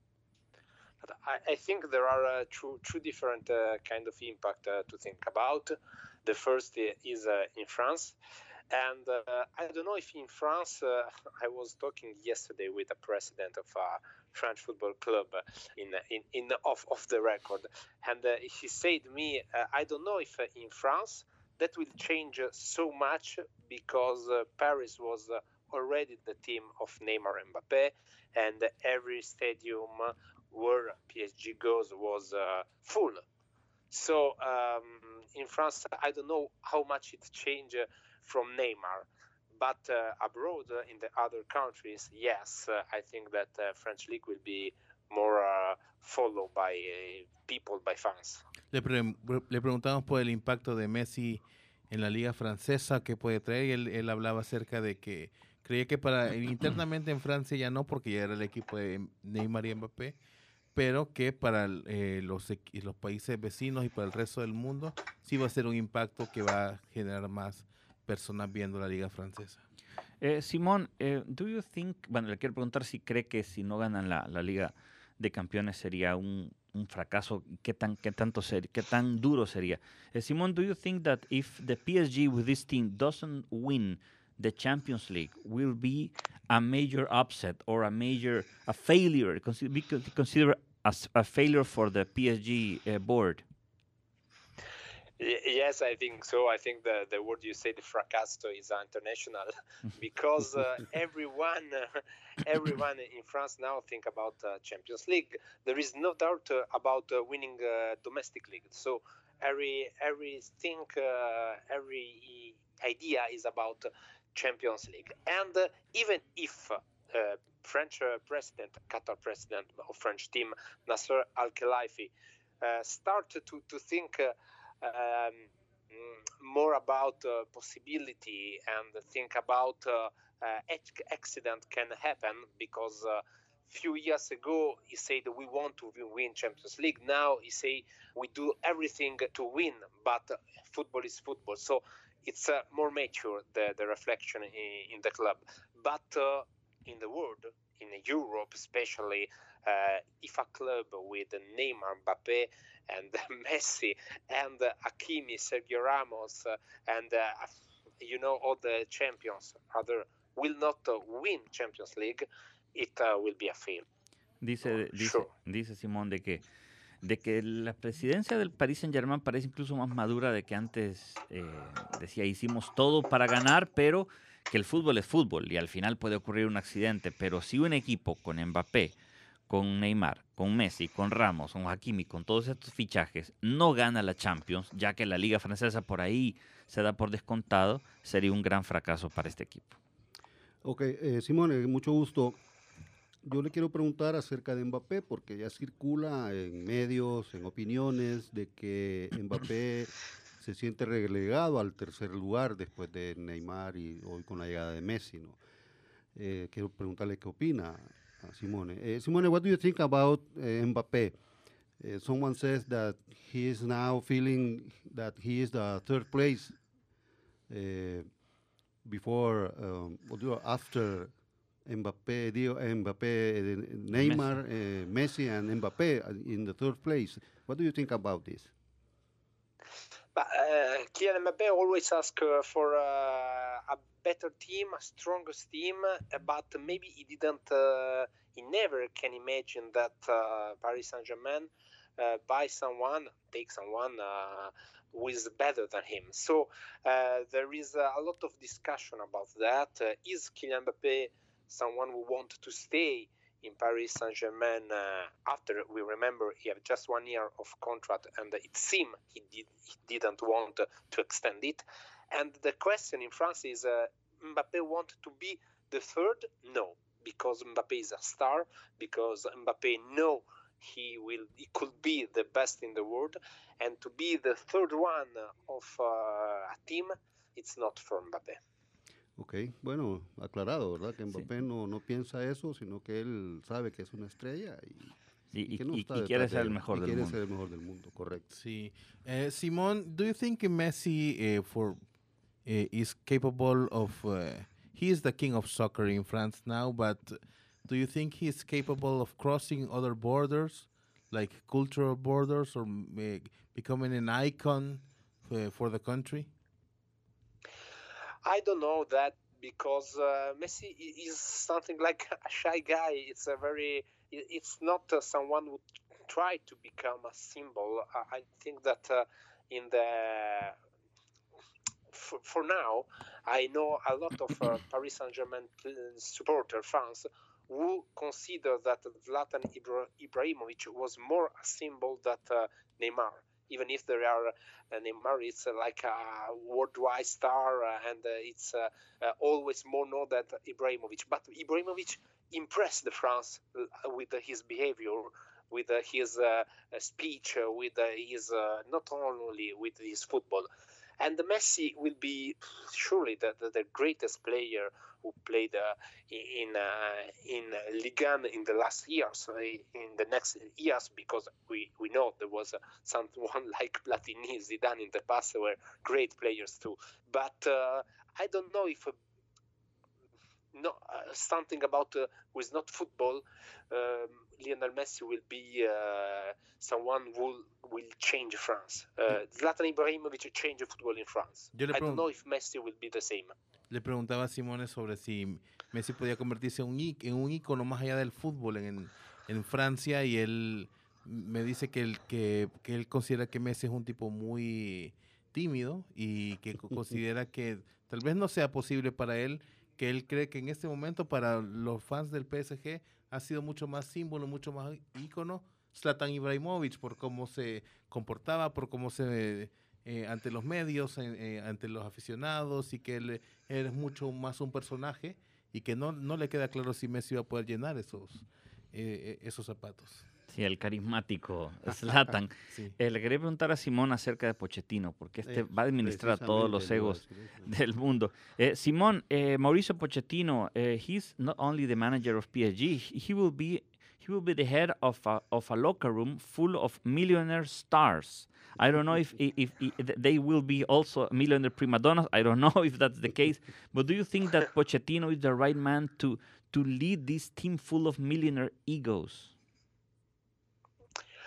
I think there are two different kind of impact to think about. The first is in France. And I don't know if in France, I was talking yesterday with the president of a French football club in off the record, and he said to me, I don't know if in France that will change so much, because Paris was already the team of Neymar and Mbappé, and every stadium where PSG goes was full. So in France, I don't know how much it changed from Neymar, but abroad in the other countries, yes, I think that French league will be more followed by people, by fans. Le preguntamos por el impacto de Messi en la liga francesa que puede traer. Él hablaba acerca de que creía que internamente en Francia ya no, porque ya era el equipo de Neymar y Mbappé, pero que para los países vecinos y para el resto del mundo sí va a ser un impacto que va a generar más personas viendo la liga francesa. Simón, do you think, bueno, le quiero preguntar si cree que si no ganan la Liga de Campeones sería un fracaso, qué tan duro sería. Simón, do you think that if the PSG with this team doesn't win the Champions League will be a major upset or a failure, consider as a failure for the PSG board? Yes, I think so. I think the word you said, fracasso, is international, because everyone in France now think about Champions League. There is no doubt about winning domestic league. So every idea is about Champions League. And even if French Qatar president of French team, Nasser Al-Khelaifi, start to think more about possibility and think about accident can happen, because few years ago he said we want to win Champions League. Now he say we do everything to win, but football is football. So it's more mature, the reflection in the club. But in the world, in Europe especially, if a club with Neymar, Mbappé, and Messi, and Hakimi, Sergio Ramos, and all the champions will not win Champions League, it will be a fail. Dice Simón de que la presidencia del Paris Saint-Germain parece incluso más madura de que antes. Decía, hicimos todo para ganar, pero que el fútbol es fútbol y al final puede ocurrir un accidente. Pero si un equipo con Mbappé, con Neymar, con Messi, con Ramos, con Hakimi, con todos estos fichajes, no gana la Champions, ya que la Liga Francesa por ahí se da por descontado, sería un gran fracaso para este equipo. Ok, Simone, mucho gusto. Yo le quiero preguntar acerca de Mbappé, porque ya circula en medios, en opiniones, de que Mbappé se siente relegado al tercer lugar después de Neymar y hoy con la llegada de Messi, ¿no? Quiero preguntarle qué opina a Simone. Simone, what do you think about Mbappé? Someone says that he is now feeling that he is the third place after Mbappé, Neymar, Messi and Mbappé in the third place. What do you think about this? But Kylian Mbappé always asks for a better team, a strongest team, but maybe he never can imagine that Paris Saint-Germain take someone who is better than him. So there is a lot of discussion about that. Is Kylian Mbappé someone who wants to stay in Paris Saint-Germain after, we remember, he had just 1 year of contract and it seemed he didn't want to extend it. And the question in France is, Mbappé want to be the third? No, because Mbappé is a star, because Mbappé know he could be the best in the world, and to be the third one of a team, it's not for Mbappé. Ok, bueno, aclarado, ¿verdad? Que Mbappé no piensa eso, sino que él sabe que es una estrella y que no está y quiere ser el mejor del mundo. Quiere ser el mejor del mundo, correcto. Sí. Simón, do you think Messi is capable of... he is the king of soccer in France now, but do you think he is capable of crossing other borders, like cultural borders, or becoming an icon for the country? I don't know that, because Messi is something like a shy guy. It's not someone who try to become a symbol. I think that for now, I know a lot of Paris Saint-Germain supporter fans who consider that Zlatan Ibrahimovic was more a symbol than Neymar. Even if there are Neymar, it's like a worldwide star, and it's always more known than Ibrahimovic. But Ibrahimovic impressed France with his behavior, with his speech, with his not only with his football. And Messi will be surely the greatest player who played in Ligue 1 in the last years, in the next years, because we know there was someone like Platini, Zidane in the past were great players too. But I don't know if something about who is not football, Lionel Messi will be someone who will change France. Zlatan Ibrahimovic changed football in France. I don't know if Messi will be the same. Le preguntaba a Simone sobre si Messi podía convertirse en un ícono más allá del fútbol en Francia, y él me dice que él considera que Messi es un tipo muy tímido y que considera que tal vez no sea posible para él, que él cree que en este momento para los fans del PSG ha sido mucho más símbolo, mucho más ícono Zlatan Ibrahimovic, por cómo se comportaba, por cómo se ante los medios, ante los aficionados, y que él es mucho más un personaje, y que no le queda claro si Messi va a poder llenar esos zapatos. Sí, el carismático Zlatan. Sí. Le quería preguntar a Simón acerca de Pochettino, porque va a administrar a todos los egos del mundo. Simón, Mauricio Pochettino, he's not only the manager of PSG, he will be the head of a locker room full of millionaire stars. I don't know if they will be also millionaire prima donnas. I don't know if that's the case. But do you think that Pochettino is the right man to lead this team full of millionaire egos?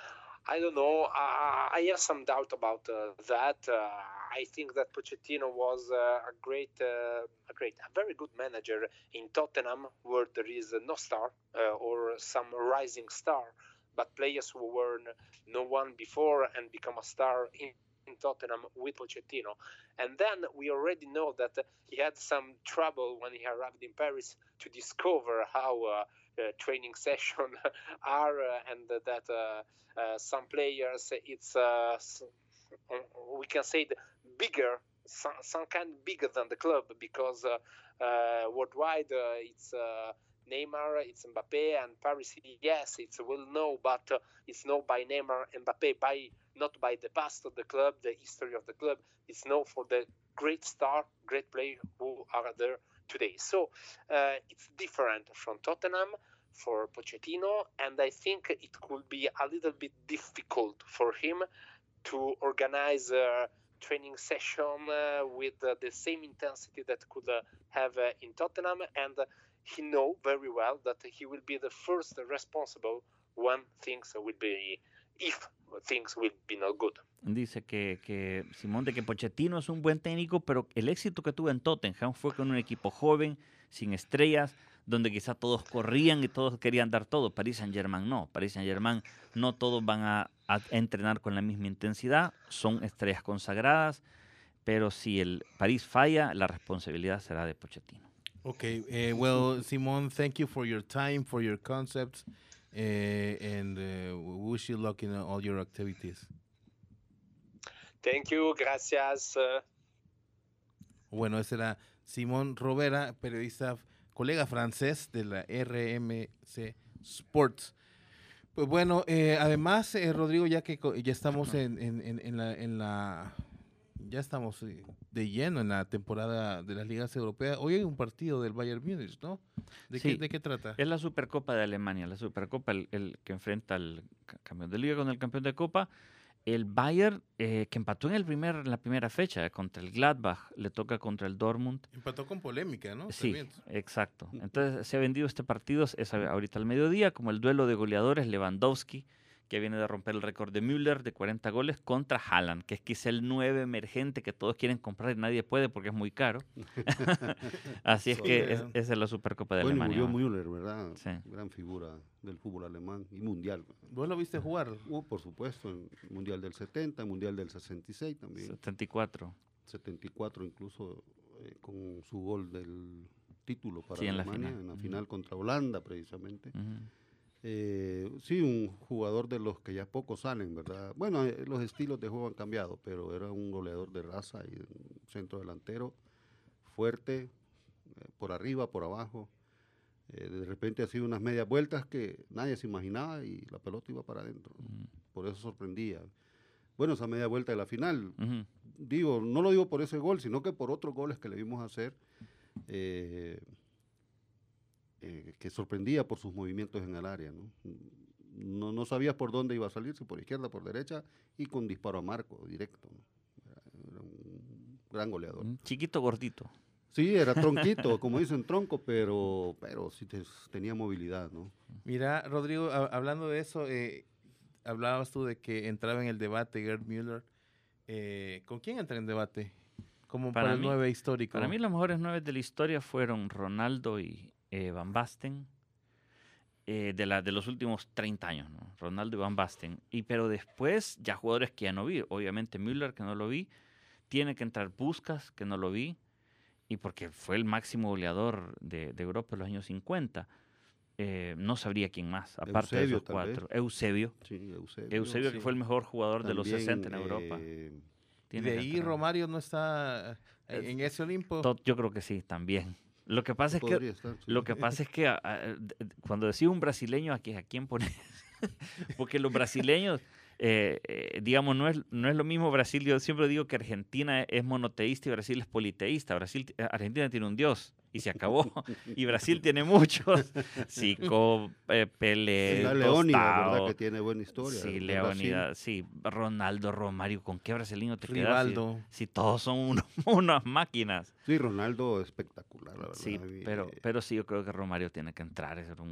I don't know. I have some doubt about that. I think that Pochettino was a very good manager in Tottenham, where there is no star or some rising star, but players who were no one before and become a star in Tottenham with Pochettino. And then we already know that he had some trouble when he arrived in Paris to discover how training sessions are, and that some players, it's we can say bigger, some kind bigger than the club, because worldwide it's Neymar, it's Mbappe, and Paris, yes, it's well known, but it's known by Neymar and Mbappe, not by the past of the club, the history of the club. It's known for the great star, great players who are there today. So it's different from Tottenham for Pochettino, and I think it could be a little bit difficult for him to organize a training session with the same intensity that could have in Tottenham, and he knows very well that he will be the first responsible when things will be, if things will be not good. Dice que Simón, de que Pochettino es un buen técnico, pero el éxito que tuvo en Tottenham fue con un equipo joven, sin estrellas, donde quizá todos corrían y todos querían dar todo. Paris Saint-Germain no. Paris Saint-Germain no todos van a entrenar con la misma intensidad, son estrellas consagradas, pero si el París falla, la responsabilidad será de Pochettino. Okay, well, Simón, thank you for your time, for your concepts, and we wish you luck in all your activities. Thank you, gracias. Bueno, ese era Simón Rovera, periodista, colega francés de la RMC Sports. Pues bueno, además, Rodrigo, ya que ya estamos ya estamos de lleno en la temporada de las ligas europeas. Hoy hay un partido del Bayern Múnich, ¿no? ¿De qué trata? Es la Supercopa de Alemania, la Supercopa, el que enfrenta al campeón de liga con el campeón de Copa. El Bayern, que empató en la primera fecha contra el Gladbach, le toca contra el Dortmund. Empató con polémica, ¿no? Sí, exacto. Entonces se ha vendido este partido, es ahorita al mediodía, como el duelo de goleadores. Lewandowski, que viene de romper el récord de Müller de 40 goles, contra Haaland, que es quizá el 9 emergente que todos quieren comprar y nadie puede porque es muy caro. Así es que esa es la Supercopa de Alemania. Murió Müller, ¿verdad? Sí. Gran figura del fútbol alemán y mundial. ¿Vos lo viste jugar? Por supuesto, en el Mundial del 70, el Mundial del 66 también. 74. 74 incluso, con su gol del título para Alemania, en la final contra Holanda, precisamente. Sí, un jugador de los que ya pocos salen, ¿verdad? Bueno, los estilos de juego han cambiado, pero era un goleador de raza y un centro delantero fuerte, por arriba, por abajo. De repente ha sido unas medias vueltas que nadie se imaginaba y la pelota iba para adentro. Por eso sorprendía. Bueno, esa media vuelta de la final, no lo digo por ese gol, sino que por otros goles que le vimos hacer, que sorprendía por sus movimientos en el área, ¿no? No sabías por dónde iba a salir, si por izquierda, por derecha, y con disparo a marco directo, ¿no? Era un gran goleador. Chiquito, gordito. Sí, era tronquito, como dicen tronco, pero sí tenía movilidad, ¿no? Mira, Rodrigo, hablando de eso, hablabas tú de que entraba en el debate Gerd Müller. ¿Con quién entra en debate? Como para el 9 histórico. Para mí los mejores 9 de la historia fueron Ronaldo y Van Basten, de los últimos 30 años, ¿no? Ronaldo y Van Basten. Pero después, ya jugadores que ya no vi. Obviamente Müller, que no lo vi. Tiene que entrar Puskás, que no lo vi. Y porque fue el máximo goleador de Europa en los años 50. No sabría quién más, aparte Eusebio, de esos 4. Eusebio. Sí, Eusebio, que fue el mejor jugador de los 60 en Europa. Y de ahí Romario no está en ese Olimpo. Yo creo que sí, también. Lo que pasa es que cuando decís un brasileño, ¿a quién pones? Porque los brasileños, digamos, no es lo mismo Brasil. Yo siempre digo que Argentina es monoteísta y Brasil es politeísta. Argentina tiene un dios y se acabó. Y Brasil tiene muchos. Zico, Pelé, la Leónidas, ¿verdad? Que tiene buena historia. Sí, Leónidas, sí. Ronaldo, Romario. ¿Con qué brasileño te quedas? Rivaldo. Si todos son unas máquinas. Sí, Ronaldo espectacular, la verdad. Sí, pero sí, yo creo que Romario tiene que entrar. Es un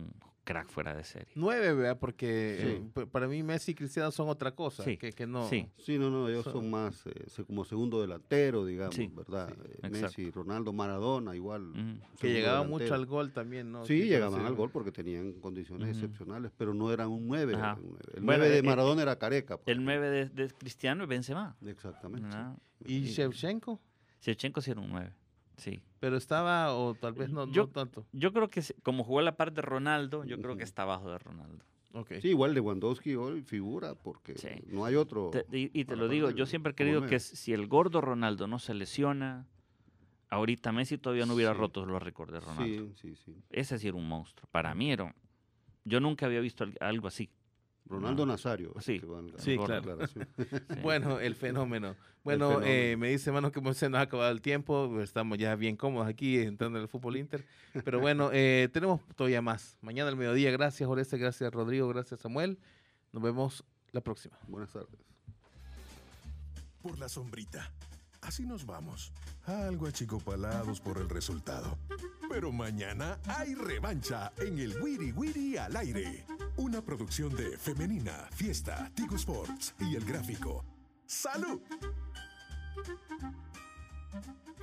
crack fuera de serie. 9, ¿verdad? Porque para mí Messi y Cristiano son otra cosa. Sí. Que no. Sí. Sí, no, ellos son más como segundo delantero, digamos, Sí, ¿verdad? sí, Messi, Ronaldo, Maradona, igual. Que segundo llegaban mucho delantero. al gol también, ¿no? Sí, llegaban sí. al gol porque tenían condiciones excepcionales, pero no eran un 9. Ajá. El Bueno, 9 de Maradona era Careca. por El ejemplo. 9 de Cristiano es Benzema. Exactamente. ¿No? ¿Y Shevchenko? Shevchenko sí era un 9. Sí. Pero estaba, o tal vez no tanto. Yo creo que como jugó a la par de Ronaldo, yo creo que está abajo de Ronaldo. Okay. Sí, igual Lewandowski hoy figura porque Sí. no hay otro. Y te para lo digo, ponerle yo siempre he como creído nueve. que si el gordo Ronaldo no se lesiona, ahorita Messi todavía no hubiera Sí. roto los récords de Ronaldo. Sí. Ese sí era un monstruo. Para mí era. Yo nunca había visto algo así. Ronaldo Nazario. Sí. que valga Sí, la claro. aclaración. Sí. Bueno, el fenómeno. Bueno, fenómeno. me dice, mano, que se nos ha acabado el tiempo. Estamos ya bien cómodos aquí entrando en el fútbol Inter. Pero bueno, tenemos todavía más. Mañana al mediodía. Gracias, Oreste. Gracias, Rodrigo. Gracias, Samuel. Nos vemos la próxima. Buenas tardes. Por la sombrita. Así nos vamos. Algo achicopalados por el resultado. Pero mañana hay revancha en el Wiri Wiri al aire. Una producción de Femenina, Fiesta, Tigo Sports y El Gráfico. ¡Salud!